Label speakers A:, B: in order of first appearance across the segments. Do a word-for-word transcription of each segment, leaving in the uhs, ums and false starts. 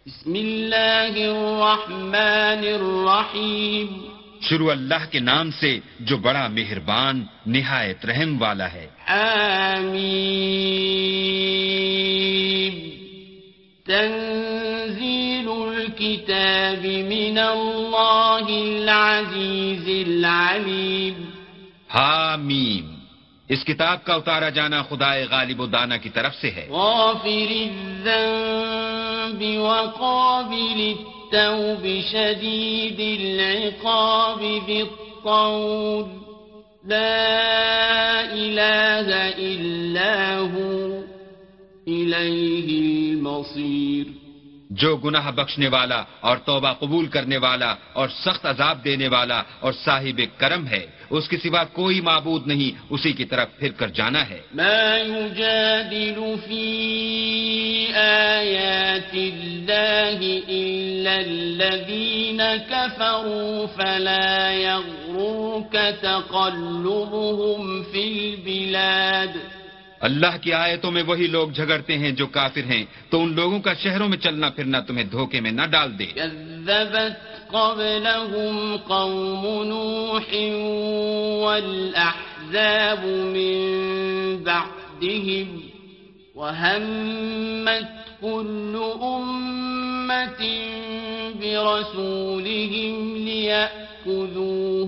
A: بسم اللہ الرحمن الرحیم
B: شروع اللہ کے نام سے جو بڑا مہربان نہایت رحم والا ہے.
A: حمیم تنزیل الکتاب من اللہ العزیز العلیم.
B: حامیم اس کتاب کا اتارا جانا خدائے غالب و دانا کی طرف سے ہے.
A: غافر الذنب وقابل التوب شدید العقاب ذی الطول لا الہ الا هو الیہ المصیر.
B: جو گناہ بخشنے والا اور توبہ قبول کرنے والا اور سخت عذاب دینے والا اور صاحب کرم ہے، اس کے سوا کوئی معبود نہیں، اسی کی طرف پھر کر جانا ہے.
A: ما يجادل في آيات الله إلا الذين كفروا فلا يغرك تقلبهم في البلاد.
B: اللہ کی آیتوں میں وہی لوگ جھگڑتے ہیں جو کافر ہیں، تو ان لوگوں کا شہروں میں چلنا پھرنا تمہیں دھوکے میں نہ ڈال دے.
A: كذبت قبلهم قوم نوح والأحزاب من بعدهم وهمت كل أمة برسولهم ليأخذوه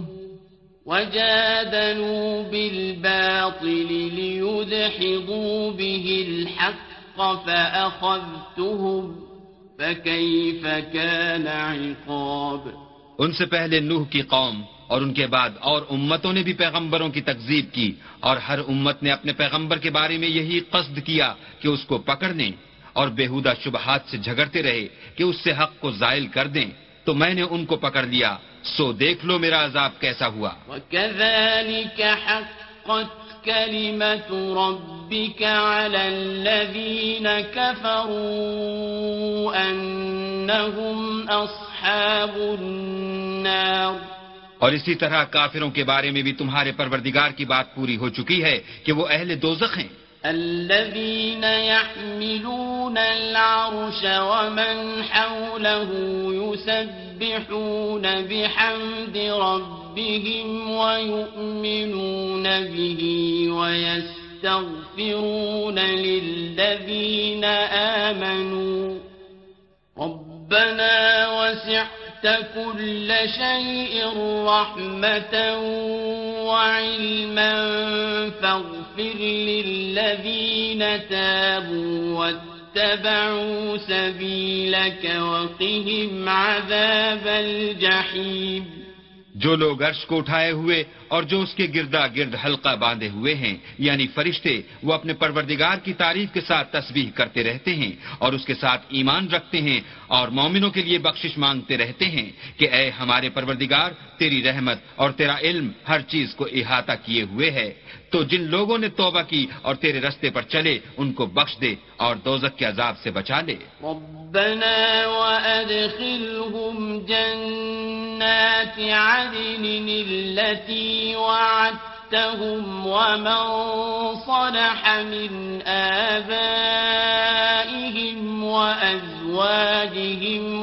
A: وجادلوا بالباطل ليدحضوا به الحق فأخذتهم فكيف كان عقاب.
B: ان سے پہلے نوح کی قوم اور ان کے بعد اور امتوں نے بھی پیغمبروں کی تکذیب کی، اور ہر امت نے اپنے پیغمبر کے بارے میں یہی قصد کیا کہ اس کو پکڑ لیں اور بےہودہ شبہات سے جھگڑتے رہے کہ اس سے حق کو زائل کر دیں، تو میں نے ان کو پکڑ لیا. سو دیکھ لو میرا عذاب کیسا ہوا.
A: وَكَذَلِكَ حَقَّتْ كَلِمَةُ رَبِّكَ عَلَى الَّذِينَ كَفَرُوا أَنَّهُمْ أَصْحَابُ النَّارِ.
B: اور اسی طرح کافروں کے بارے میں بھی تمہارے پروردگار کی بات پوری ہو چکی ہے کہ وہ اہل دوزخ ہیں.
A: الذين يحملون العرش ومن حوله يسبحون بحمد ربهم ويؤمنون به ويستغفرون للذين آمنوا ربنا وسعت كل شيء رحمة وعلما فاغفر للذين تابوا واتبعوا سبيلك وقهم عذاب الجحيم.
B: جو لوگ عرش کو اٹھائے ہوئے اور جو اس کے گردا گرد حلقہ باندھے ہوئے ہیں یعنی فرشتے، وہ اپنے پروردگار کی تعریف کے ساتھ تسبیح کرتے رہتے ہیں اور اس کے ساتھ ایمان رکھتے ہیں اور مومنوں کے لیے بخشش مانگتے رہتے ہیں کہ اے ہمارے پروردگار، تیری رحمت اور تیرا علم ہر چیز کو احاطہ کیے ہوئے ہے. تو جن لوگوں نے توبہ کی اور تیرے رستے پر چلے ان کو بخش دے اور دوزخ کے عذاب سے بچا لے.
A: ربنا وادخلهم جنات عدن التي وعدتهم ومن صلح من آبائهم وأزواجهم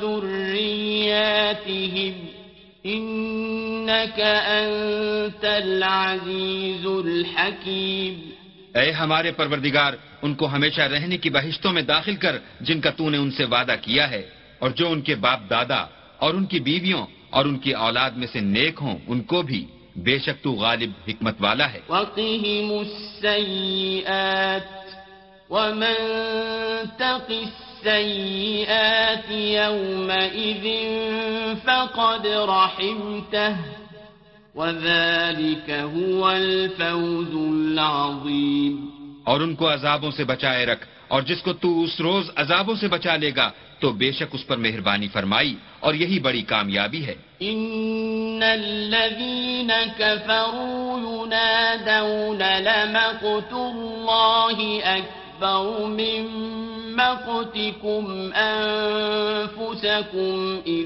A: وذرياتهم إنك أنت العزيز الحكيم.
B: اے ہمارے پروردگار، ان کو ہمیشہ رہنے کی بہشتوں میں داخل کر جن کا تو نے ان سے وعدہ کیا ہے، اور جو ان کے باپ دادا اور ان کی بیویوں اور ان کی اولاد میں سے نیک ہوں ان کو بھی. بے شک تو غالب حکمت والا ہے.
A: وقهم السيئات ومن تق السيئات يومئذ فقد رحمته وذلك هو الفوز العظيم.
B: اور ان کو عذابوں سے بچائے رکھ، اور جس کو تو اس روز عذابوں سے بچا لے گا تو بے شک اس پر مہربانی فرمائی، اور یہی بڑی کامیابی ہے.
A: ان الذين كفروا ينادون لمقت الله اكبر من مقتكم انفسكم اذ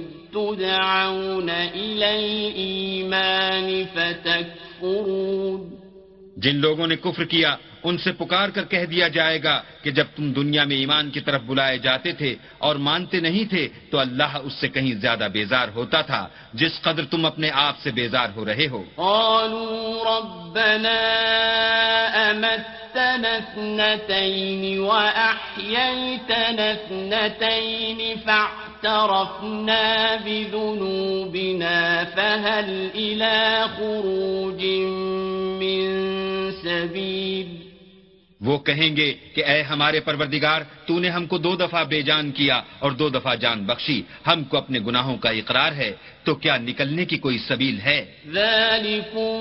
A: تدعون الى الايمان فتكفرون
B: جن لوگوں نے کفر کیا ان سے پکار کر کہہ دیا جائے گا کہ جب تم دنیا میں ایمان کی طرف بلائے جاتے تھے اور مانتے نہیں تھے تو اللہ اس سے کہیں زیادہ بیزار ہوتا تھا جس قدر تم اپنے آپ سے بیزار ہو رہے ہو.
A: قالوا ربنا امتنا اثنتين واحييتنا اثنتين فاعترفنا بذنوبنا فهل الى خروج من سبيل.
B: وہ کہیں گے کہ اے ہمارے پروردگار تو نے ہم کو دو دفعہ بے جان کیا اور دو دفعہ جان بخشی, ہم کو اپنے گناہوں کا اقرار ہے, تو کیا نکلنے کی کوئی سبیل ہے؟
A: ذالکم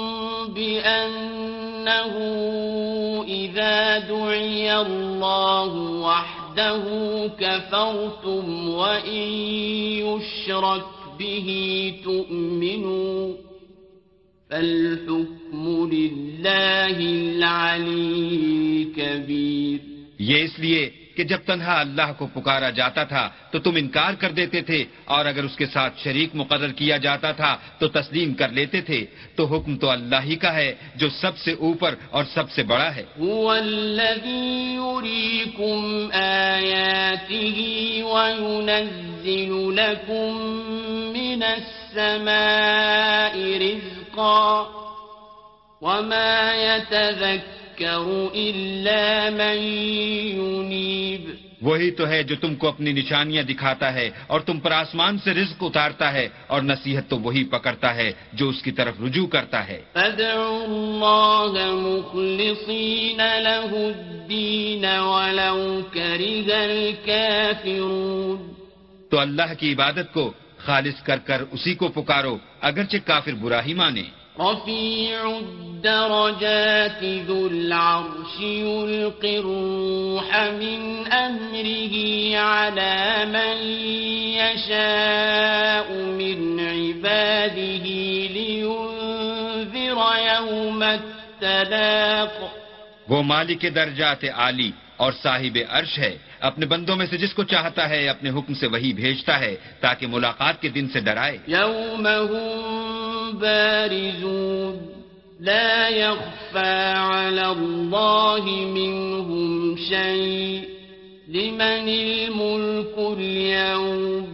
A: بأنه اذا دعی اللہ وحده كفرتم وإن يشرك به تؤمنوا فالحكم لله العلي الكبير.
B: یہ اس لیے کہ جب تنہا اللہ کو پکارا جاتا تھا تو تم انکار کر دیتے تھے, اور اگر اس کے ساتھ شریک مقرر کیا جاتا تھا تو تسلیم کر لیتے تھے, تو حکم تو اللہ ہی کا ہے جو سب سے اوپر اور سب سے بڑا ہے.
A: هو الذي يريكم آياته وينزل لكم من السماء رزقا وما يتذكر إلا من ينيب.
B: وہی تو ہے جو تم کو اپنی نشانیاں دکھاتا ہے اور تم پر آسمان سے رزق اتارتا ہے, اور نصیحت تو وہی پکڑتا ہے جو اس کی طرف رجوع کرتا ہے.
A: فادعوا الله مخلصين له الدين ولو كره الكافرون.
B: تو اللہ کی عبادت کو خالص کر کر اسی کو پکارو اگرچہ کافر برا ہی مانے.
A: رفيع الدرجات ذو العرش يلقي الروح من أمره على من يشاء من عباده لينذر يوم التلاق.
B: وہ مالک درجات عالی اور صاحب عرش ہے, اپنے بندوں میں سے جس کو چاہتا ہے اپنے حکم سے وہی بھیجتا ہے تاکہ ملاقات کے دن سے ڈرائے.
A: يوم هم بارزون لا يخفى على الله منهم شيء لمن الملك اليوم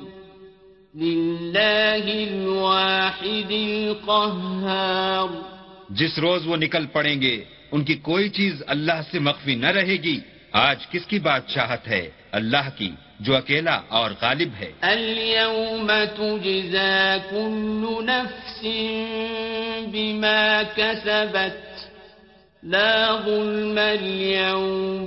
A: لله الواحد القهار.
B: جس روز وہ نکل پڑیں گے ان کی کوئی چیز اللہ سے مخفی نہ رہے گی. آج کس کی بادشاہت ہے؟ اللہ کی جو اکیلا اور غالب ہے.
A: اليوم تجزى كل نفس بما كسبت لا ظلم اليوم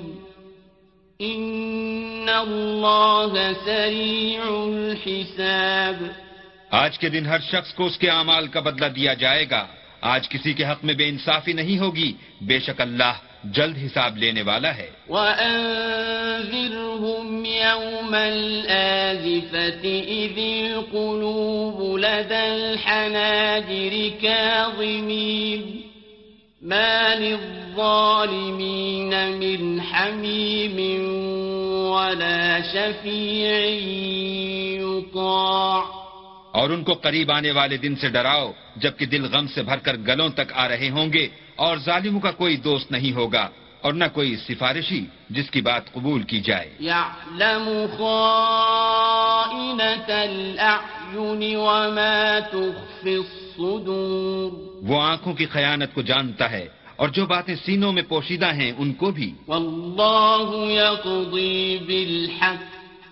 A: إن الله سريع الحساب.
B: آج کے دن ہر شخص کو اس کے اعمال کا بدلہ دیا جائے گا. آج کسی کے حق میں بے انصافی نہیں ہوگی, بے شک اللہ جلد حساب لینے والا ہے.
A: وَأَنذِرْهُمْ يَوْمَ الْآزِفَةِ إِذِ الْقُلُوبُ لَدَى الْحَنَاجِرِ كَاظِمِينَ مَا لِلظَّالِمِينَ مِنْ حَمِيمٍ وَلَا شَفِيعٍ يُطَاعُ.
B: اور ان کو قریب آنے والے دن سے ڈراؤ جبکہ دل غم سے بھر کر گلوں تک آ رہے ہوں گے, اور ظالموں کا کوئی دوست نہیں ہوگا اور نہ کوئی سفارشی جس کی بات قبول کی جائے.
A: يَعْلَمُ خَائِنَةَ الْأَعْيُنِ وَمَا تُخْفِي الصُّدُورُ.
B: وہ آنکھوں کی خیانت کو جانتا ہے اور جو باتیں سینوں میں پوشیدہ ہیں ان کو بھی.
A: وَاللَّهُ يَقْضِي بِالْحَقِّ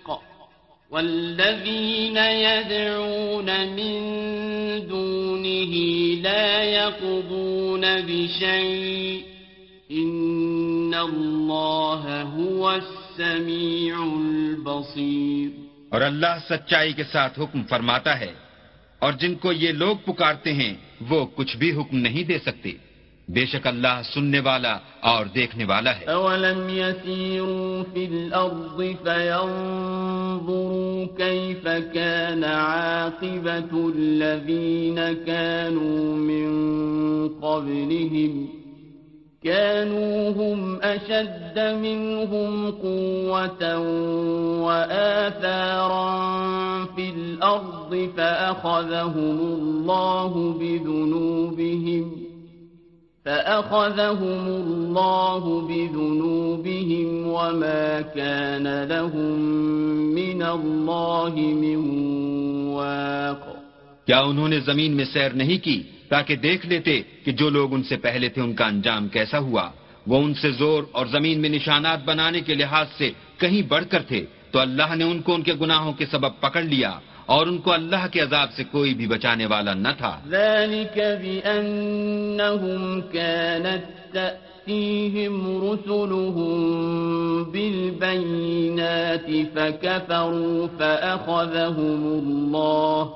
A: والذين يدعون من دونه لا يقضون بشيء إن الله هو السميع البصير.
B: اور اللہ سچائی کے ساتھ حکم فرماتا ہے, اور جن کو یہ لوگ پکارتے ہیں وہ کچھ بھی حکم نہیں دے سکتے, بے شک اللہ سننے والا اور دیکھنے والا ہے.
A: أَوَلَمْ يَسِيرُوا فِي الْأَرْضِ فَيَنظُرُوا كَيْفَ كَانَ عَاقِبَةُ الَّذِينَ كَانُوا مِن قَبْلِهِمْ كَانُوا هُمْ أَشَدَّ مِنْهُمْ قُوَّةً وَآثَارًا فِي الْأَرْضِ فَأَخَذَهُمُ اللَّهُ بِذُنُوبِهِمْ فأخذهم الله بذنوبهم وما كان لهم من الله من واق.
B: کیا انہوں نے زمین میں سیر نہیں کی تاکہ دیکھ لیتے کہ جو لوگ ان سے پہلے تھے ان کا انجام کیسا ہوا؟ وہ ان سے زور اور زمین میں نشانات بنانے کے لحاظ سے کہیں بڑھ کر تھے، تو اللہ نے ان کو ان کے گناہوں کے سبب پکڑ لیا اور ان کو اللہ کے عذاب سے کوئی بھی بچانے والا نہ تھا.
A: ذلك بأنهم كانت تأتيهم رسلهم بالبينات فكفروا فأخذهم الله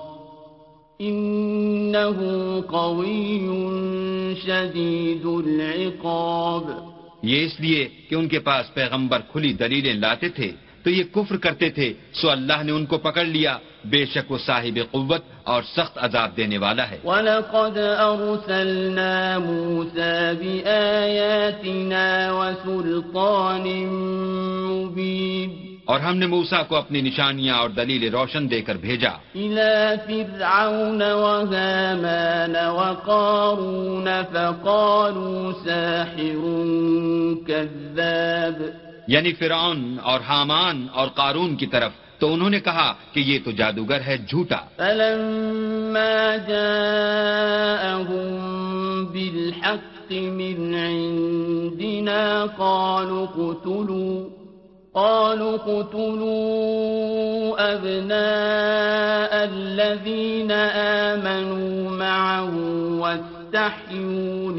A: إنه قوي شديد العقاب.
B: یہ اس لیے کہ ان کے پاس پیغمبر کھلی دلیلیں لاتے تھے تو یہ کفر کرتے تھے، سو اللہ نے ان کو پکڑ لیا، بے شک وہ صاحب قوت اور سخت عذاب دینے والا ہے.
A: وَلَقَدْ أَرْسَلْنَا مُوسَى بِآيَاتِنَا وَسُلْطَانٍ مُبِينٍ.
B: اور ہم نے موسیٰ کو اپنی نشانیاں اور دلیل روشن دے کر بھیجا
A: إِلَى فِرْعَوْنَ وَهَامَانَ وَقَارُونَ فَقَالُوا سَاحِرٌ كَذَّابٌ.
B: یعنی فرعون اور حامان اور قارون کی طرف، تو انہوں نے کہا کہ یہ تو جادوگر ہے، جھوٹا.
A: فَلَمَّا جَاءَهُم بِالْحَقِّ مِنْ عِندِنَا قَالُوا اقْتُلُوا قالوا اقتلوا أبناء الذين آمنوا معه واستحيوا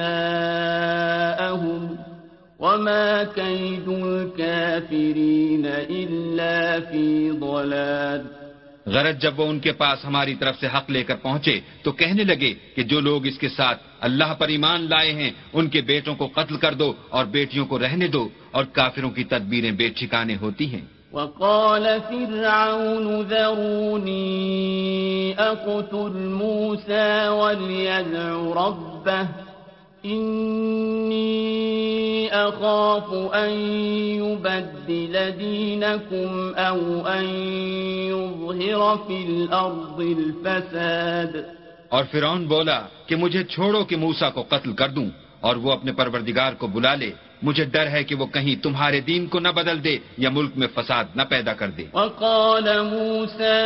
A: نساءهم وما كيد الكافرين إلا في ضلال.
B: غرض جب وہ ان کے پاس ہماری طرف سے حق لے کر پہنچے تو کہنے لگے کہ جو لوگ اس کے ساتھ اللہ پر ایمان لائے ہیں ان کے بیٹوں کو قتل کر دو اور بیٹیوں کو رہنے دو، اور کافروں کی تدبیریں بے ٹھکانے ہوتی ہیں.
A: وقال فرعون ذروني أقتل موسى وليدع ربه إني أخاف أن يبدل دينكم أو أن يظهر في الأرض الفساد.
B: اور فرعون بولا کہ مجھے چھوڑو کہ موسیٰ کو قتل کر دوں اور وہ اپنے پروردگار کو بلا لے، مجھے ڈر ہے کہ وہ کہیں تمہارے دین کو نہ بدل دے یا ملک میں فساد نہ پیدا کر دے.
A: وقال موسى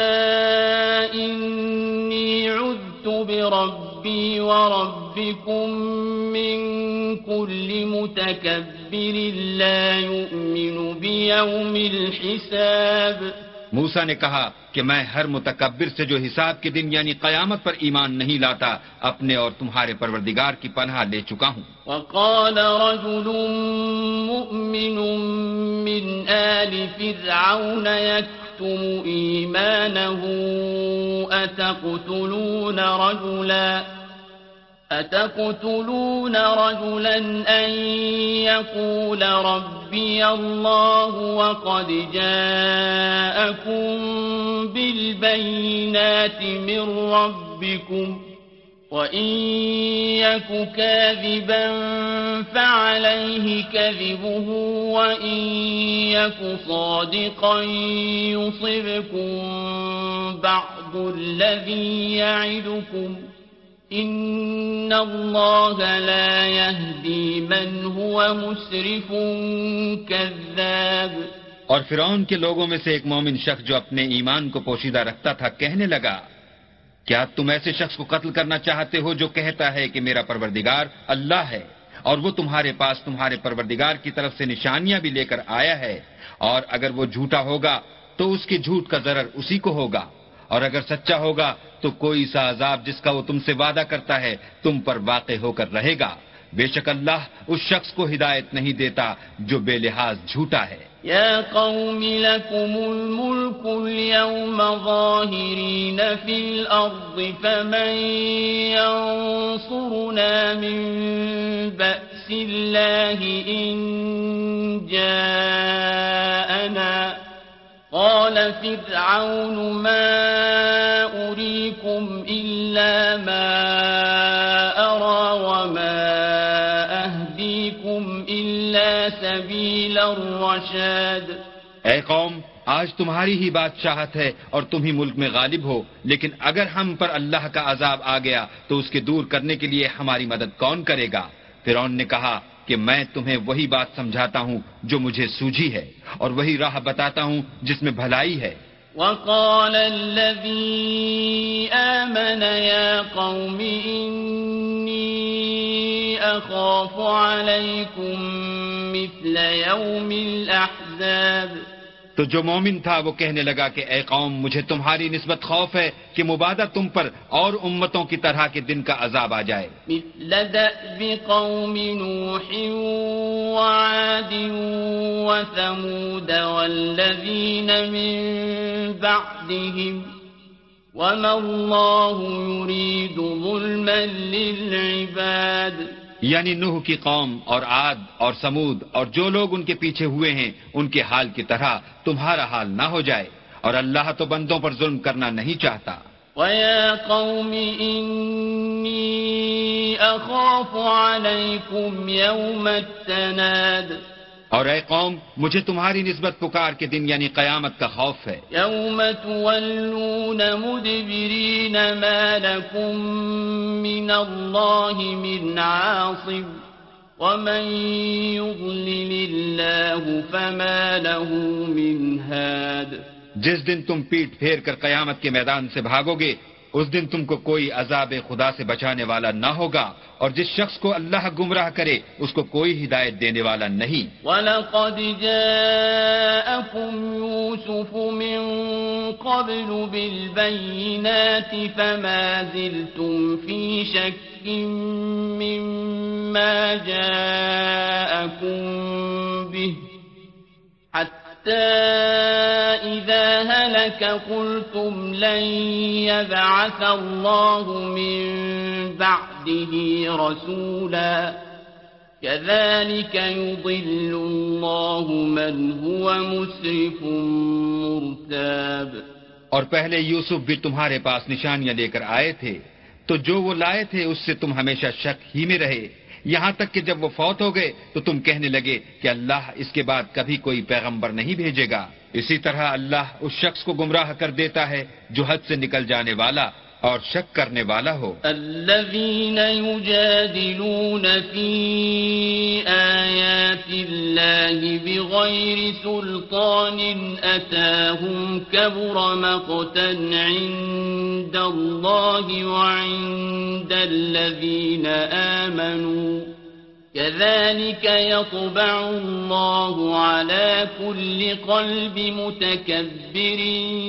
A: إني عذت بربي وربكم من كل متكبر لا يؤمن بيوم الحساب.
B: موسیٰ نے کہا کہ میں ہر متکبر سے جو حساب کے دن یعنی قیامت پر ایمان نہیں لاتا اپنے اور تمہارے پروردگار کی پناہ لے چکا ہوں.
A: وقال رجل مؤمن من آل فرعون يكتم إيمانه أتقتلون رجلا أتقتلون رجلا أن يقول ربي الله وقد جاءكم بالبينات من ربكم وإن يك كاذبا فعليه كذبه وإن يك صادقا يصبكم بعض الذي يعدكم إن الله لا يهدي من هو مسرف كذاب.
B: اور فرعون کے لوگوں میں سے ایک مومن شخص جو اپنے ایمان کو پوشیدہ رکھتا تھا کہنے لگا، کیا تم ایسے شخص کو قتل کرنا چاہتے ہو جو کہتا ہے کہ میرا پروردگار اللہ ہے اور وہ تمہارے پاس تمہارے پروردگار کی طرف سے نشانیاں بھی لے کر آیا ہے، اور اگر وہ جھوٹا ہوگا تو اس کے جھوٹ کا ضرر اسی کو ہوگا، اور اگر سچا ہوگا تو کوئی سا عذاب جس کا وہ تم سے وعدہ کرتا ہے تم پر واقع ہو کر رہے گا. بے شک اللہ اس شخص کو ہدایت نہیں دیتا جو بے لحاظ جھوٹا ہے.
A: يا قوم لكم الملك اليوم ظاهرين في الأرض فمن ينصرنا من بأس الله إن جاءنا. قال فرعون ما أريكم إلا ما أرى وما أهديكم إلا سبيل الرشاد.
B: اے قوم، آج تمہاری ہی بادشاہت ہے اور تم ہی ملک میں غالب ہو، لیکن اگر ہم پر اللہ کا عذاب آ گیا تو اس کے دور کرنے کے لیے ہماری مدد کون کرے گا؟ فرعون نے کہا کہ میں تمہیں وہی بات سمجھاتا ہوں جو مجھے سوجھی ہے اور وہی راہ بتاتا ہوں جس میں بھلائی ہے.
A: وقال الذي آمن يا قوم إني أخاف عليكم مثل يوم الأحزاب.
B: تو جو مومن تھا وہ کہنے لگا کہ اے قوم مجھے تمہاری نسبت خوف ہے کہ مبادہ تم پر اور امتوں کی طرح کے دن کا عذاب آ جائے.
A: مثل دأب قوم نوح وعاد وثمود والذين من بعدهم وما الله يريد ظلما للعباد.
B: یعنی نوح کی قوم اور عاد اور سمود اور جو لوگ ان کے پیچھے ہوئے ہیں ان کے حال کی طرح تمہارا حال نہ ہو جائے، اور اللہ تو بندوں پر ظلم کرنا نہیں چاہتا.
A: وَيَا قَوْمِ إِنِّي أَخَافُ عَلَيْكُمْ يَوْمَ التَّنَادِ.
B: اور اے قوم مجھے تمہاری نسبت پکار کے دن یعنی قیامت کا خوف ہے.
A: يَوْمَ تُوَلُّونَ مُدْبِرِينَ مَا لَكُمْ مِنَ اللَّهِ مِنْ عَاصِمٍ وَمَنْ يُضْلِلِ اللَّهُ فَمَا لَهُ مِنْ هَادٍ.
B: جس دن تم پیٹ پھیر کر قیامت کے میدان سے بھاگو گے اس دن تم کو کوئی عذاب خدا سے بچانے والا نہ ہوگا، اور جس شخص کو اللہ گمراہ کرے اس کو کوئی ہدایت دینے والا نہیں.
A: وَلَقَدْ جَاءَكُمْ يُوسُفُ مِنْ قَبْلُ بِالْبَيِّنَاتِ فَمَا زِلْتُمْ فِي شَكٍّ مِّمَّا جَاءَكُمْ بِهِ حَتَّى إِذَا هَلَكَ قُلْتُمْ لَنْ يَبْعَثَ اللَّهُ مِنْ بَعْدِهِ رَسُولًا كَذَلِكَ يُضِلُّ اللَّهُ مَنْ هُوَ مُسْرِفٌ مُرْتَابٌ.
B: اور پہلے یوسف بھی تمہارے پاس نشانیاں لے کر آئے تھے، تو جو وہ لائے تھے اس سے تم ہمیشہ شک ہی میں رہے، یہاں تک کہ جب وہ فوت ہو گئے تو تم کہنے لگے کہ اللہ اس کے بعد کبھی کوئی پیغمبر نہیں بھیجے گا. اسی طرح اللہ اس شخص کو گمراہ کر دیتا ہے جو حد سے نکل جانے والا اور شک کرنے والا ہو.
A: الذين يجادلون في آيات الله بغير سلطان أتاهم كبر مقتا عند الله وعند الذين آمنوا كذلك يطبع الله على كل قلب متكبر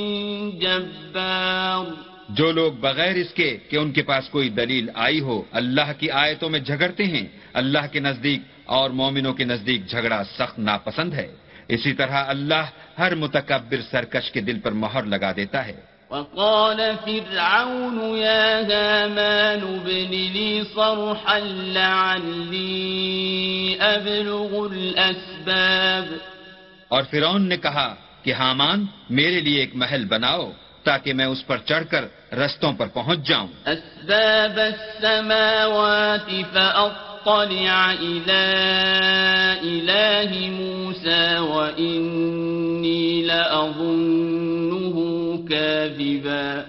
A: جبار.
B: جو لوگ بغیر اس کے کہ ان کے پاس کوئی دلیل آئی ہو اللہ کی آیتوں میں جھگڑتے ہیں، اللہ کے نزدیک اور مومنوں کے نزدیک جھگڑا سخت ناپسند ہے. اسی طرح اللہ ہر متکبر سرکش کے دل پر مہر لگا دیتا ہے.
A: وقال فرعون يا هامان ابن لي صرحا لعلي أبلغ الأسباب.
B: اور فرعون نے کہا کہ حامان میرے لیے ایک محل بناؤ تاکہ میں اس پر چڑھ کر رستوں پر پہنچ جاؤں.
A: اسباب السماوات فاطلع الى اله موسى واني لاظنه كاذبا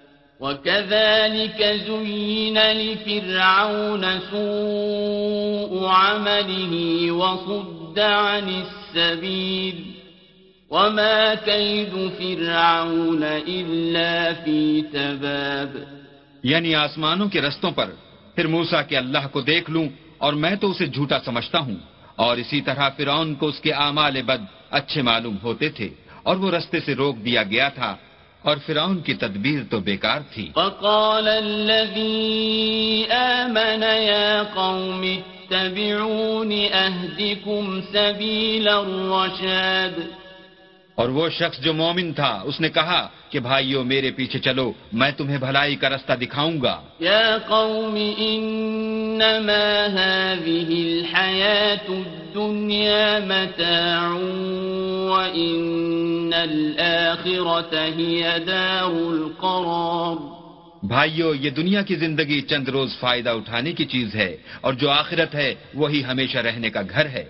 A: وكذلك زين لفرعون سوء عمله وصد عن السبيل وما كيد فرعون إلا في تباب.
B: یعنی آسمانوں کے رستوں پر پھر موسیٰ کہ اللہ کو دیکھ لوں اور میں تو اسے جھوٹا سمجھتا ہوں، اور اسی طرح فرعون کو اس کے اعمال بد اچھے معلوم ہوتے تھے اور وہ رستے سے روک دیا گیا تھا، اور فرعون کی تدبیر تو بیکار تھی.
A: وقال الذي آمن يا قوم اتبعون أهدكم سبيل الرشاد.
B: اور وہ شخص جو مومن تھا اس نے کہا کہ بھائیو میرے پیچھے چلو میں تمہیں بھلائی کا رستہ دکھاؤں گا.
A: یا قوم انما هذه الحياة الدنيا متاع وان الآخرة هي دار القرار.
B: بھائیو یہ دنیا کی زندگی چند روز فائدہ اٹھانے کی چیز ہے اور جو آخرت ہے وہی ہمیشہ رہنے کا گھر ہے.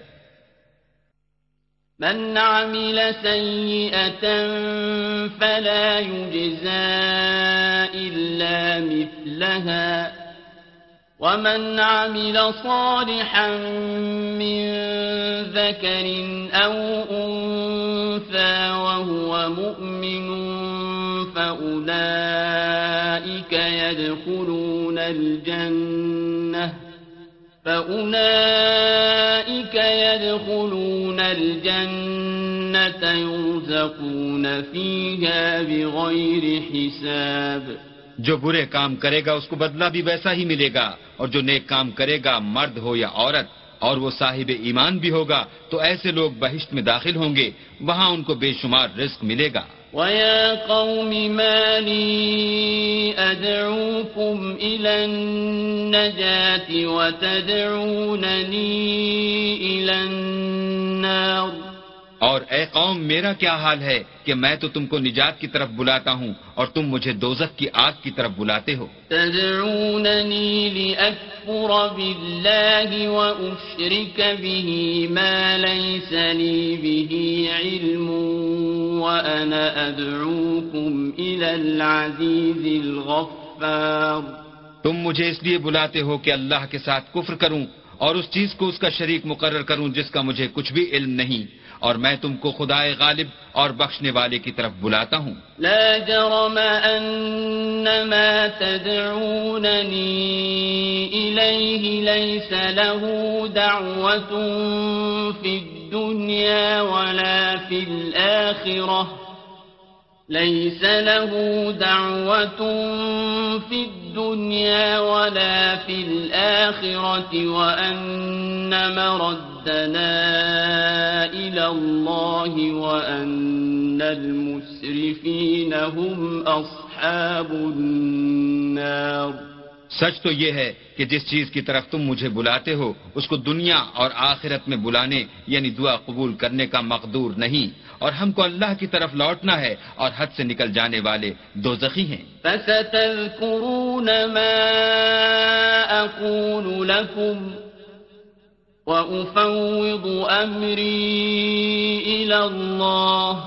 A: من عمل سيئة فلا يجزى إلا مثلها ومن عمل صالحا من ذكر أو أنثى وهو مؤمن فأولئك يدخلون الجنة فأولئك يدخلون الجنة يرزقون فيها بغير حساب.
B: جو برے کام کرے گا اس کو بدلہ بھی ویسا ہی ملے گا، اور جو نیک کام کرے گا مرد ہو یا عورت اور وہ صاحب ایمان بھی ہوگا تو ایسے لوگ بہشت میں داخل ہوں گے، وہاں ان کو بے شمار رزق ملے گا.
A: وَيَا قَوْمِ مَا لِي أَدْعُوكُمْ إِلَى النَّجَاةِ وَتَدْعُونَنِي إِلَى النَّارِ.
B: اور اے قوم میرا کیا حال ہے کہ میں تو تم کو نجات کی طرف بلاتا ہوں اور تم مجھے دوزخ کی آگ کی طرف بلاتے ہو.
A: تدعونني لأكفر بالله وأشرك به ما ليس لي به علم وأنا أدعوكم إلى العزيز الغفار.
B: تم مجھے اس لیے بلاتے ہو کہ اللہ کے ساتھ کفر کروں اور اس چیز کو اس کا شریک مقرر کروں جس کا مجھے کچھ بھی علم نہیں، اور میں تم کو خدائے غالب اور بخشنے والے کی طرف بلاتا ہوں.
A: لا جرم ان ما تدعونني إليه ليس له دعوة في الدنيا ولا في الآخرة ليس له دعوة في الدنيا ولا في الآخرة وأن مردنا إلى الله وأن المسرفين هم أصحاب النار.
B: سچ تو یہ ہے کہ جس چیز کی طرف تم مجھے بلاتے ہو اس کو دنیا اور آخرت میں بلانے یعنی دعا قبول کرنے کا مقدور نہیں، اور ہم کو اللہ کی طرف لوٹنا ہے، اور حد سے نکل جانے والے دوزخی ہیں.
A: فَسَتَذْكُرُونَ مَا أَقُولُ لَكُمْ وَأُفَوِّضُ أَمْرِي إِلَى اللَّهِ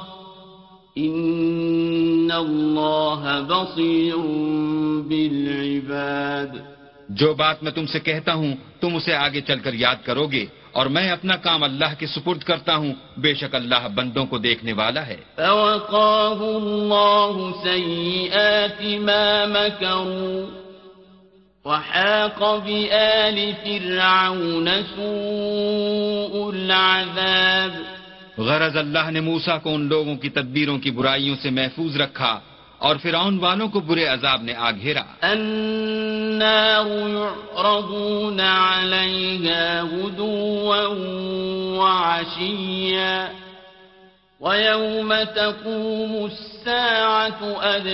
A: إِنَّ اللَّهَ بَصِيرٌ بِالْعِبَادِ.
B: جو بات میں تم سے کہتا ہوں تم اسے آگے چل کر یاد کرو گے، اور میں اپنا کام اللہ کے سپرد کرتا ہوں، بے شک اللہ بندوں کو دیکھنے والا ہے.
A: فَوَقَاهُ اللَّهُ سَيِّئَاتِ مَا مَكَرُوا وَحَاقَ بِآلِ فِرْعَوْنَ سُوءُ الْعَذَابِ.
B: غرض اللہ نے موسیٰ کو ان لوگوں کی تدبیروں کی برائیوں سے محفوظ رکھا اور فرعون والوں کو برے عذاب نے آ گھیرا.
A: النار يعرضون عليها غدوا وعشيا ويوم تقوم الساعة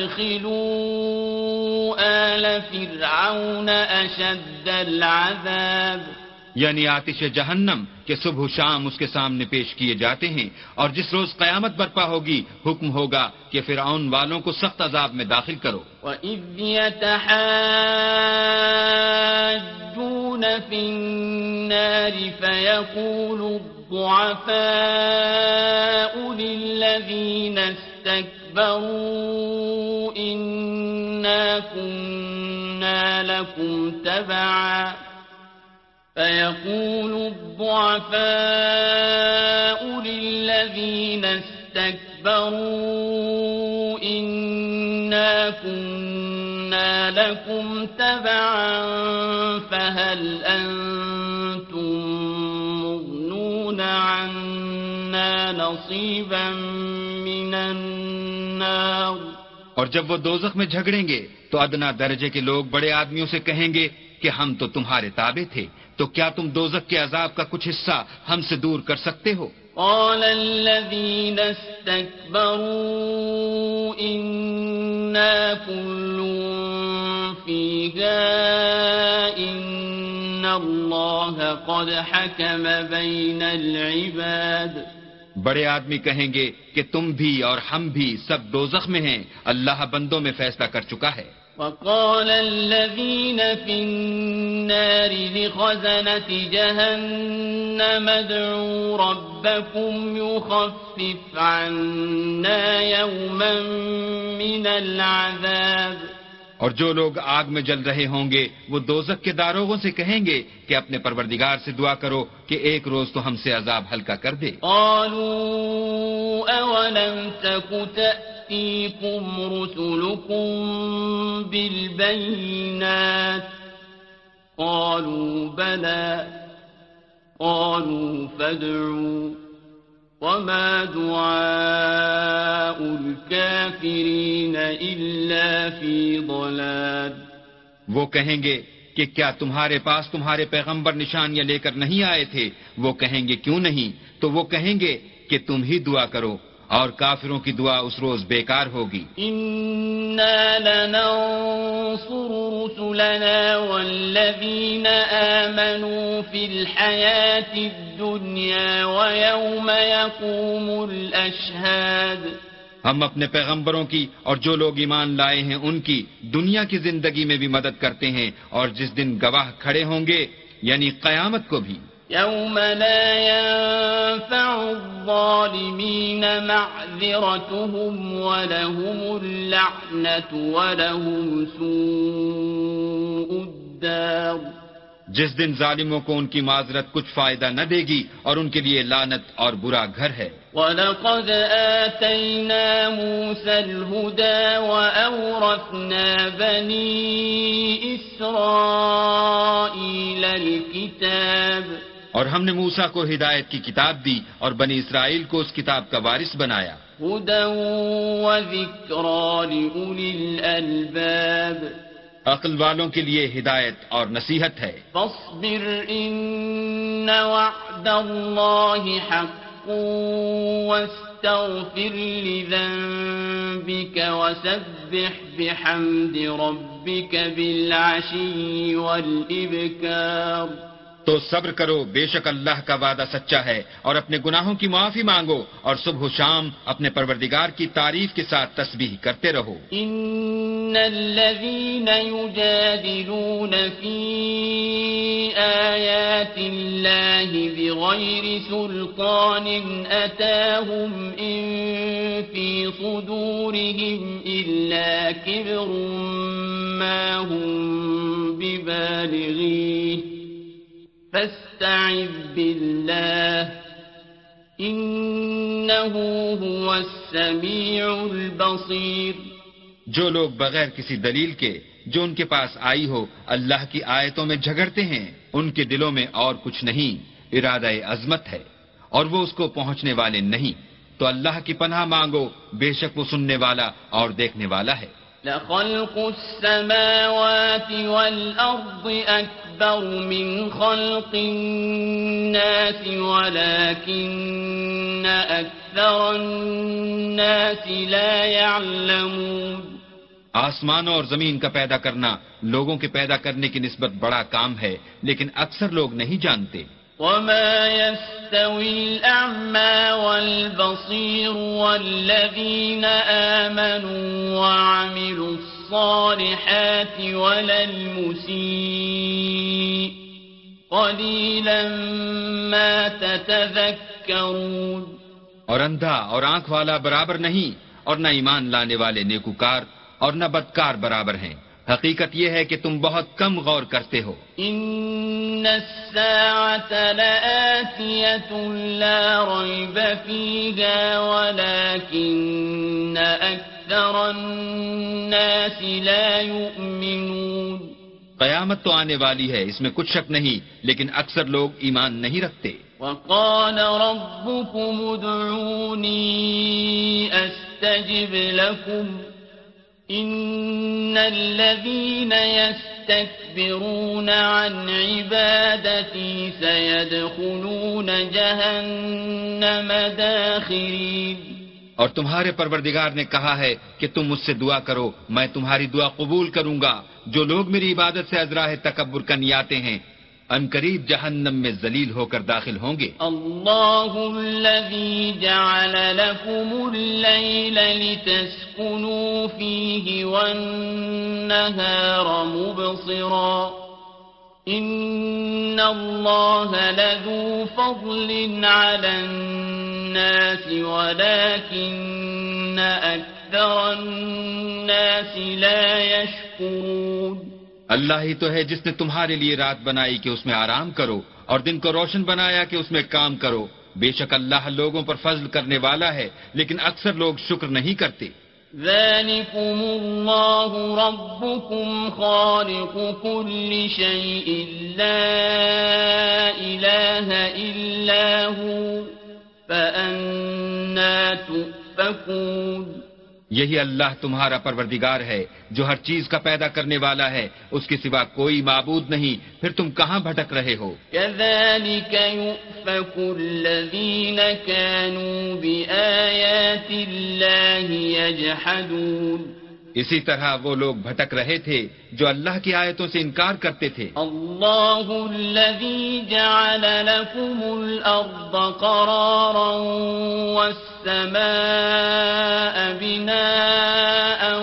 A: أدخلوا آل فرعون أشد العذاب.
B: یعنی آتش جہنم کہ صبح و شام اس کے سامنے پیش کیے جاتے ہیں، اور جس روز قیامت برپا ہوگی حکم ہوگا کہ فرعون والوں کو سخت عذاب میں داخل کرو.
A: وَإِذْ يَتَحَاجُّونَ فِي النَّارِ فَيَقُولُ الضُّعَفَاءُ لِلَّذِينَ اسْتَكْبَرُوا إِنَّا كُنَّا لَكُمْ تَبَعًا فيقول الضعفاء للذين استكبروا إنا كنا لكم تبعا فهل أنتم مغنون عنا نصيبا من النار.
B: اور جب وہ دوزخ میں جھگڑیں گے تو ادنا درجے کے لوگ بڑے آدمیوں سے کہیں گے کہ ہم تو تمہارے تابع تھے، تو کیا تم دوزخ کے عذاب کا کچھ حصہ ہم سے دور کر سکتے ہو؟
A: قال الذين استكبروا إنا كل فيها إن الله قد حكم بين العباد.
B: بڑے آدمی کہیں گے کہ تم بھی اور ہم بھی سب دوزخ میں ہیں، اللہ بندوں میں فیصلہ کر چکا ہے.
A: وقال الذين في النار لخزنة جهنم ادعوا ربكم يخفف عنا يوما من العذاب.
B: اور جو لوگ آگ میں جل رہے ہوں گے وہ دوزخ کے داروغوں سے کہیں گے کہ اپنے پروردگار سے دعا کرو کہ ایک روز تو ہم سے عذاب ہلکا کر دے.
A: قالوا اولم تك تأتيكم رسلكم بالبينات قالوا بلى قالوا فادعوا وما دعاء الكافرين إلا في ضلال.
B: وہ کہیں گے کہ کیا تمہارے پاس تمہارے پیغمبر نشانیاں لے کر نہیں آئے تھے؟ وہ کہیں گے کیوں نہیں؟ تو وہ کہیں گے کہ تم ہی دعا کرو اور کافروں کی دعا اس روز بیکار ہوگی.
A: انا لننصر رسلنا والذین آمنوا فی الحیاة الدنیا ویوم یقوم الاشہاد.
B: ہم اپنے پیغمبروں کی اور جو لوگ ایمان لائے ہیں ان کی دنیا کی زندگی میں بھی مدد کرتے ہیں اور جس دن گواہ کھڑے ہوں گے یعنی قیامت کو بھی.
A: يوم لا ينفع الظالمين معذرتهم ولهم اللعنة ولهم سوء الدار.
B: جس دن ظالموں کو ان کی معذرت کچھ فائدہ نہ دے گی اور ان کے لیے لعنت اور برا گھر ہے.
A: وَلَقَدْ آتَيْنَا مُوسَى الْهُدَى وَأَوْرَثْنَا بَنِي إِسْرَائِيلَ الْكِتَابَ.
B: اور ہم نے موسیٰ کو ہدایت کی کتاب دی اور بنی اسرائیل کو اس کتاب کا وارث بنایا.
A: هُدًى وَذِكْرَى لِأُولِي الْأَلْبَابِ.
B: عقل والوں کے لیے ہدایت اور نصیحت ہے.
A: فاصبر ان وعد اللہ حق واستغفر لذنبك وسبح بحمد ربك بالعشي والإبكار.
B: تو صبر کرو، بے شک اللہ کا وعدہ سچا ہے، اور اپنے گناہوں کی معافی مانگو اور صبح و شام اپنے پروردگار کی تعریف کے ساتھ تسبیح کرتے رہو.
A: ان الذين يجادلون في آيات الله بغير سلطان أتاهم إن في صدورهم إلا كبر ما هم ببالغيه فاستعذ بالله إنه هو السميع البصير.
B: جو لوگ بغیر کسی دلیل کے جو ان کے پاس آئی ہو اللہ کی آیتوں میں جھگڑتے ہیں ان کے دلوں میں اور کچھ نہیں، ارادہ عظمت ہے اور وہ اس کو پہنچنے والے نہیں. تو اللہ کی پناہ مانگو، بے شک وہ سننے والا اور دیکھنے والا ہے.
A: لخلق السماوات والأرض أكبر من خلق الناس ولكن أكثر الناس لا يعلمون.
B: آسمانوں اور زمین کا پیدا کرنا لوگوں کے پیدا کرنے کی نسبت بڑا کام ہے، لیکن اکثر لوگ نہیں جانتے.
A: وما يستوي الأعمى والبصير والذين آمنوا وعملوا الصالحات ولا المسيء قليلا ما تتذكرون.
B: اور اندھا اور آنکھ والا برابر نہیں، اور نہ ایمان لانے والے نیکوکار اور نہ بدکار برابر ہیں. حقیقت یہ ہے کہ تم بہت کم غور کرتے ہو.
A: ان الساعة لآتية لا ريب فيها ولكن أكثر الناس لا يؤمنون.
B: قیامت تو آنے والی ہے، اس میں کچھ شک نہیں، لیکن اکثر لوگ ایمان نہیں رکھتے.
A: وقال ربكم ادعوني أستجب لكم إن الذين يستكبرون عن عبادتي سيدخلون جهنم داخرين.
B: اور تمہارے پروردگار نے کہا ہے کہ تم مجھ سے دعا کرو، میں تمہاری دعا قبول کروں گا. جو لوگ میری عبادت سے ازراہ تکبر کرنے آتے ہیں عنقریب جہنم میں ذلیل ہو کر داخل ہوں گے.
A: اللہ الذی جعل لکم اللیل لتسکنوا فیہ والنہار مبصرا ان اللہ لذو فضل علی الناس ولكن اکثر الناس لا یشکرون. يشكرون
B: اللہ ہی تو ہے جس نے تمہارے لیے رات بنائی کہ اس میں آرام کرو اور دن کو روشن بنایا کہ اس میں کام کرو. بے شک اللہ لوگوں پر فضل کرنے والا ہے لیکن اکثر لوگ شکر نہیں کرتے.
A: ذلكم الله ربكم خالق كل شيء لا إله إلا هو فأنا تؤفكون.
B: یہی اللہ تمہارا پروردگار ہے جو ہر چیز کا پیدا کرنے والا ہے, اس کے سوا کوئی معبود نہیں, پھر تم کہاں بھٹک رہے ہو؟
A: كذلك يؤفك الذين كانوا بآيات الله يجحدون.
B: اسی طرح وہ لوگ بھٹک رہے تھے جو اللہ کی آیتوں سے انکار کرتے تھے.
A: الله الذي جعل لكم الأرض قرارا والسماء بناء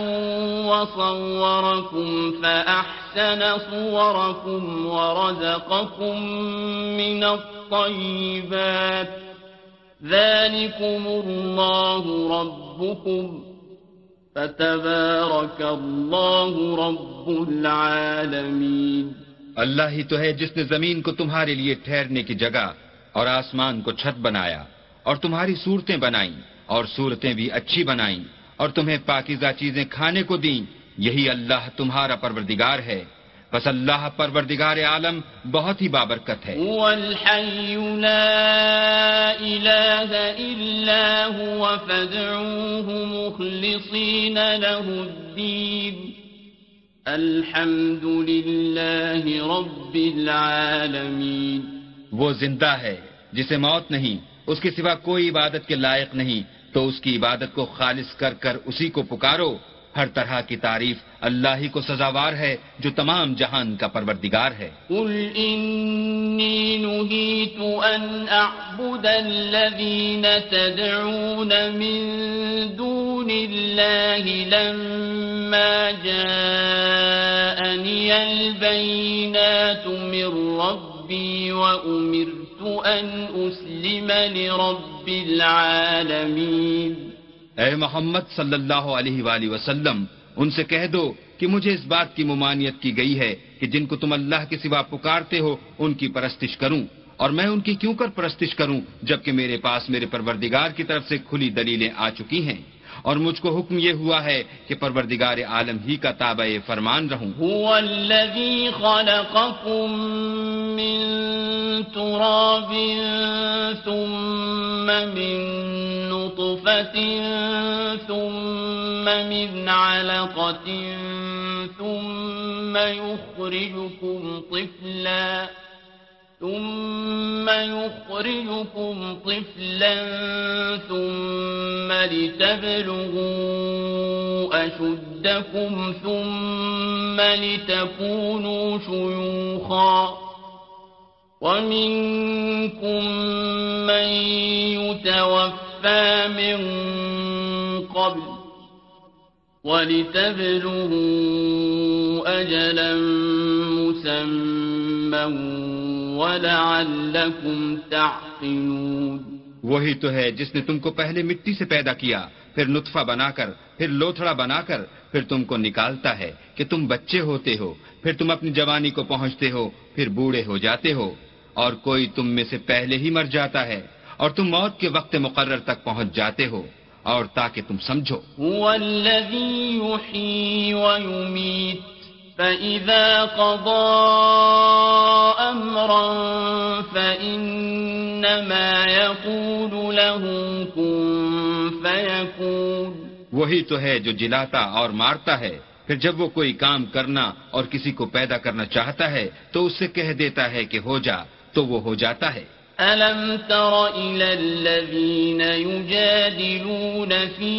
A: وصوركم فأحسن صوركم ورزقكم من الطيبات ذلكم الله ربكم فتبارك الله رب العالمين.
B: اللہ ہی تو ہے جس نے زمین کو تمہارے لیے ٹھہرنے کی جگہ اور آسمان کو چھت بنایا اور تمہاری صورتیں بنائیں اور صورتیں بھی اچھی بنائیں اور تمہیں پاکیزہ چیزیں کھانے کو دیں. یہی اللہ تمہارا پروردگار ہے, بس اللہ پروردگار عالم بہت ہی بابرکت ہے.
A: هو الحي لا إله إلا هو فادعوه مخلصين له الدين الحمد لله رب العالمين.
B: وہ زندہ ہے جسے موت نہیں, اس کے سوا کوئی عبادت کے لائق نہیں, تو اس کی عبادت کو خالص کر کر اسی کو پکارو. ہر طرح کی تعریف اللہ ہی کو سزاوار ہے جو تمام جہان کا پروردگار ہے.
A: قل إني نهيت أن أعبد الذين تدعون من دون الله لما جاءني البينات من ربي وأمرت أن أسلم لرب العالمين.
B: اے محمد صلی اللہ علیہ وآلہ وسلم, ان سے کہہ دو کہ مجھے اس بات کی ممانعت کی گئی ہے کہ جن کو تم اللہ کے سوا پکارتے ہو ان کی پرستش کروں, اور میں ان کی کیوں کر پرستش کروں جبکہ میرے پاس میرے پروردگار کی طرف سے کھلی دلیلیں آ چکی ہیں, اور مجھ کو حکم یہ ہوا ہے کہ پروردگار عالم ہی کا تابع فرمان رہوں.
A: هو الذي خلقكم من تراب ثم من نطفة ثم من علقة ثم يخرجكم طفلا ثم يخرجكم طفلا ثم لتبلغوا أشدكم ثم لتكونوا شيوخا ومنكم من يتوفى من قبل ولتبلغوا أجلا مسمى وَلَعَلَّكُمْ تَعْقِلُونَ.
B: وہی تو ہے جس نے تم کو پہلے مٹی سے پیدا کیا, پھر نطفہ بنا کر, پھر لوتھڑا بنا کر, پھر تم کو نکالتا ہے کہ تم بچے ہوتے ہو, پھر تم اپنی جوانی کو پہنچتے ہو, پھر بوڑھے ہو جاتے ہو, اور کوئی تم میں سے پہلے ہی مر جاتا ہے اور تم موت کے وقت مقرر تک پہنچ جاتے ہو, اور تاکہ تم سمجھو.
A: هُوَ الَّذِي يُحْيِي وَيُمِيتُ فَإِذَا قَضَى أَمْرًا فَإِنَّمَا يَقُولُ لَهُ كُن فَيَكُونُ.
B: وہی تو ہے جو جلاتا اور مارتا ہے, پھر جب وہ کوئی کام کرنا اور کسی کو پیدا کرنا چاہتا ہے تو اس سے کہہ دیتا ہے کہ ہو جا, تو وہ ہو جاتا ہے.
A: أَلَمْ تَرَ إِلَى الَّذِينَ يُجَادِلُونَ فِي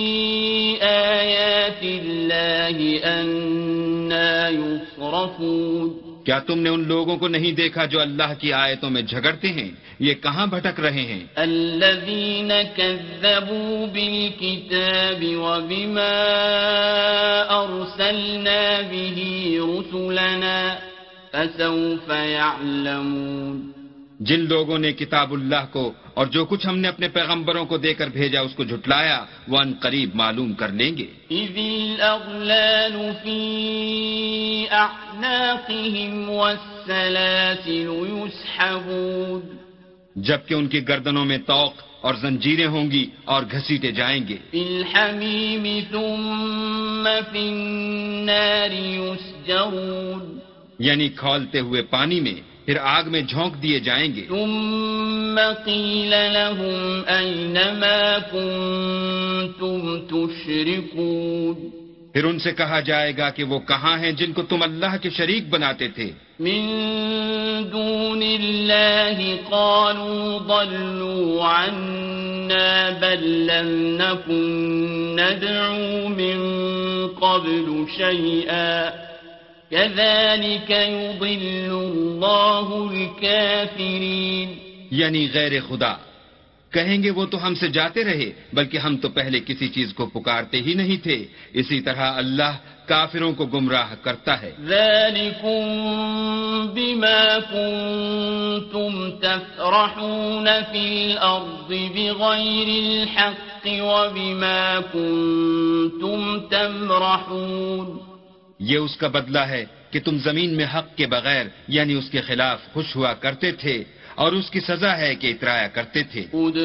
A: آيَاتِ اللَّهِ أَنَّى يُصْرَفُونَ.
B: کیا تم نے ان لوگوں کو نہیں دیکھا جو اللہ کی آیتوں میں جھگڑتے ہیں, یہ کہاں بھٹک رہے ہیں؟
A: الَّذِينَ كَذَّبُوا بِالْكِتَابِ وَبِمَا أَرْسَلْنَا بِهِ رُسُلَنَا فَسَوْفَ يَعْلَمُونَ.
B: جن لوگوں نے کتاب اللہ کو اور جو کچھ ہم نے اپنے پیغمبروں کو دے کر بھیجا اس کو جھٹلایا وہ ان قریب معلوم کر لیں گے.
A: اذ الاغلال في اعناقهم والسلاسل يسحبون
B: جبکہ ان کی گردنوں میں طوق اور زنجیریں ہوں گی اور گھسیٹے جائیں گے.
A: في الحميم ثم في النار يسجرون
B: یعنی کھولتے ہوئے پانی میں پھر آگ میں جھونک دیے جائیں گے.
A: ثم قيل لهم أين ما كنتم تشركون
B: پھر ان سے کہا جائے گا کہ وہ کہاں ہیں جن کو تم اللہ کے شریک بناتے تھے.
A: من دون الله قالوا ضلوا عنا بل لم نكن ندعو من قبل شيئا كذلك يضل الله الكافرين
B: یعنی غیر خدا کہیں گے وہ تو ہم سے جاتے رہے بلکہ ہم تو پہلے کسی چیز کو پکارتے ہی نہیں تھے. اسی طرح اللہ کافروں کو گمراہ کرتا ہے.
A: ذلكم بما كنتم تفرحون في الأرض بغير الحق وبما كنتم تمرحون
B: یہ اس کا بدلہ ہے کہ تم زمین میں حق کے بغیر یعنی اس کے خلاف خوش ہوا کرتے تھے اور اس کی سزا ہے کہ اترایا کرتے تھے.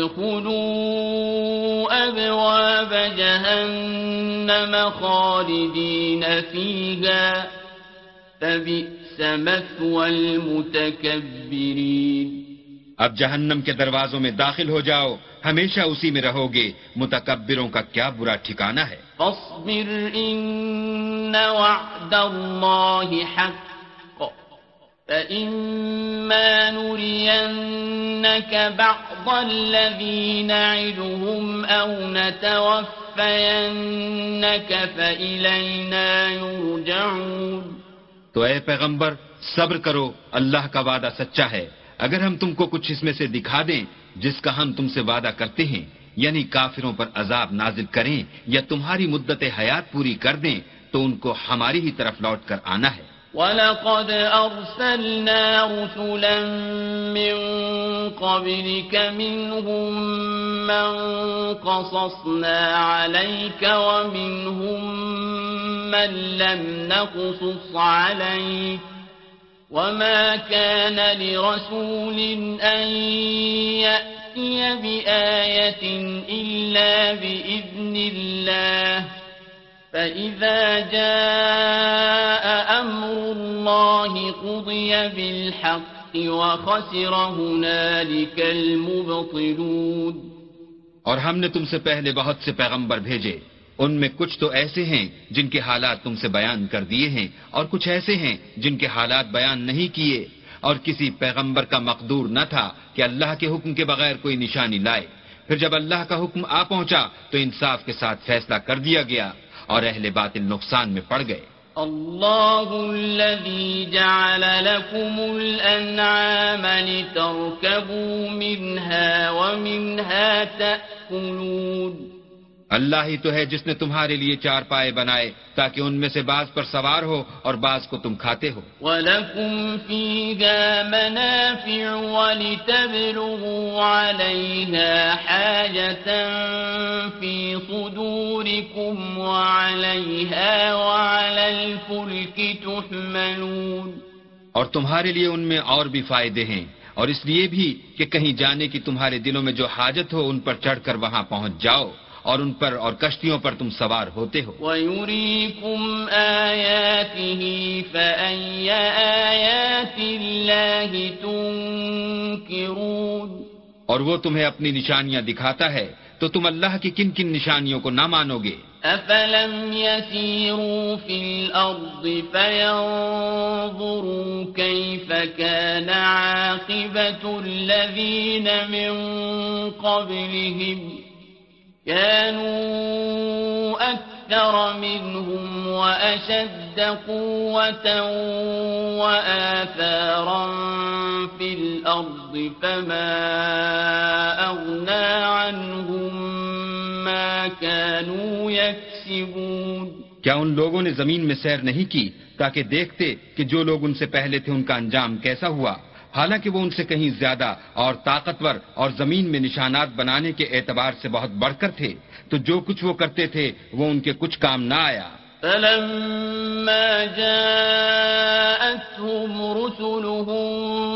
A: ادخلوا ابواب جہنم خالدین فیہا فبئس مثوى المتکبرین
B: اب جہنم کے دروازوں میں داخل ہو جاؤ ہمیشہ اسی میں رہو گے متکبروں کا کیا برا ٹھکانہ ہے.
A: فاصبر ان وعد اللہ حق فإما نرينك بعض الذي نعدهم أو نتوفينك فإلينا يرجعون
B: تو اے پیغمبر صبر کرو اللہ کا وعدہ سچا ہے. اگر ہم تم کو کچھ اس میں سے دکھا دیں جس کا ہم تم سے وعدہ کرتے ہیں یعنی کافروں پر عذاب نازل کریں یا تمہاری مدت حیات پوری کر دیں تو ان کو ہماری ہی طرف لوٹ کر آنا ہے.
A: وَلَقَدْ أَرْسَلْنَا رُسُلًا مِّن قَبْلِكَ مِنْهُم مَّن قَصَصْنَا عَلَيْكَ وَمِنْهُم مَّن لَّمْ نَقْصُصْ عَلَيْكَ وَمَا كَانَ لِرَسُولٍ أَن يَأْتِيَ بِآيَةٍ إِلَّا بِإِذْنِ اللَّهِ فَإِذَا جَاءَ أَمْرُ اللَّهِ قُضِيَ بِالْحَقِّ وَخَسِرَ هُنَالِكَ الْمُبْطِلُونَ
B: اور ہم نے تم سے پہلے بہت سے پیغمبر بھیجے ان میں کچھ تو ایسے ہیں جن کے حالات تم سے بیان کر دیے ہیں اور کچھ ایسے ہیں جن کے حالات بیان نہیں کیے اور کسی پیغمبر کا مقدور نہ تھا کہ اللہ کے حکم کے بغیر کوئی نشانی لائے. پھر جب اللہ کا حکم آ پہنچا تو انصاف کے ساتھ فیصلہ کر دیا گیا اور اہل باطل نقصان میں پڑ گئے.
A: اللہ الذي جعل لكم الانعام لتركبوا منها ومنها تأكلون
B: اللہ ہی تو ہے جس نے تمہارے لیے چار پائے بنائے تاکہ ان میں سے بعض پر سوار ہو اور بعض کو تم کھاتے ہو.
A: وَلَكُمْ فِيهَا مَنَافِعُ وَلِتَبْلُغُوا عَلَيْهَا حَاجَةً فِي صُدُورِكُمْ وَعَلَيْهَا وَعَلَى الْفُلْكِ تُحْمَلُونَ
B: اور تمہارے لیے ان میں اور بھی فائدے ہیں اور اس لیے بھی کہ کہیں جانے کی تمہارے دلوں میں جو حاجت ہو ان پر چڑھ کر وہاں پہنچ جاؤ اور ان پر اور کشتیوں پر تم سوار ہوتے ہو.
A: وَيُرِيكُمْ آيَاتِهِ فَأَيَّ آيَاتِ اللَّهِ تُنكِرُونَ
B: اور وہ تمہیں اپنی نشانیاں دکھاتا ہے تو تم اللہ کی کن کن نشانیوں کو نہ مانو گے.
A: أَفَلَمْ يَسِيرُوا فِي الْأَرْضِ فَيَنظُرُوا كَيْفَ كَانَ عَاقِبَةُ الَّذِينَ مِن قَبْلِهِمْ كانوا أكثر منهم وأشد قوة وآثارا في الأرض فما أغنى عنهم ما كانوا يكسبون
B: کیا ان لوگوں نے زمین میں سیر نہیں کی تاکہ دیکھتے کہ جو لوگ ان سے پہلے تھے ان کا انجام کیسا ہوا حالانکہ وہ ان سے کہیں زیادہ اور طاقتور اور زمین میں نشانات بنانے کے اعتبار سے بہت بڑھ کر تھے، تو جو کچھ وہ کرتے تھے وہ ان کے کچھ کام نہ آیا۔
A: فلما جاءتهم رسلهم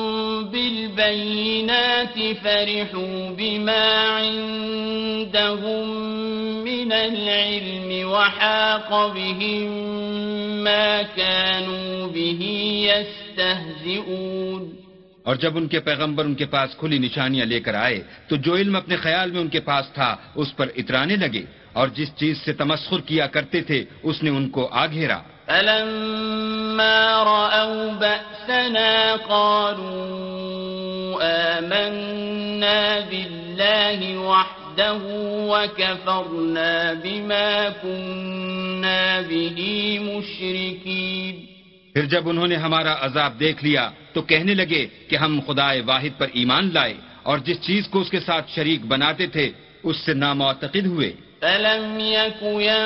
A: بالبينات فرحوا بما عندهم من العلم وحاق بهم ما كانوا به يستهزئون۔
B: اور جب ان کے پیغمبر ان کے پاس کھلی نشانیاں لے کر آئے تو جو علم اپنے خیال میں ان کے پاس تھا اس پر اترانے لگے، اور جس چیز سے تمسخر کیا کرتے تھے اس نے ان کو آ گھیرا۔
A: فلما رأوا بأسنا قالوا آمنا بالله وحده وكفرنا بما كنا به مشركين۔
B: پھر جب انہوں نے ہمارا عذاب دیکھ لیا تو کہنے لگے کہ ہم خدائے واحد پر ایمان لائے اور جس چیز کو اس کے ساتھ شریک بناتے تھے اس سے نامعتقد ہوئے۔
A: فلم يك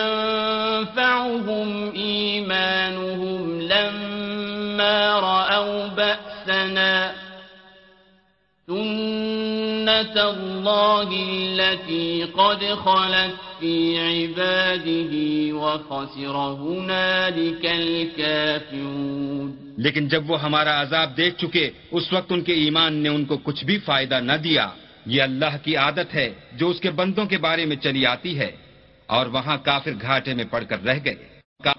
A: ينفعهم إيمانهم لما رأوا بأسنا سنة الله التي قد خلت في عباده وخسر هنالك الكافرون۔
B: لیکن جب وہ ہمارا عذاب دیکھ چکے اس وقت ان کے ایمان نے ان کو کچھ بھی فائدہ نہ دیا۔ یہ اللہ کی عادت ہے جو اس کے بندوں کے بارے میں چلی آتی ہے، اور وہاں کافر گھاٹے میں پڑ کر رہ گئے۔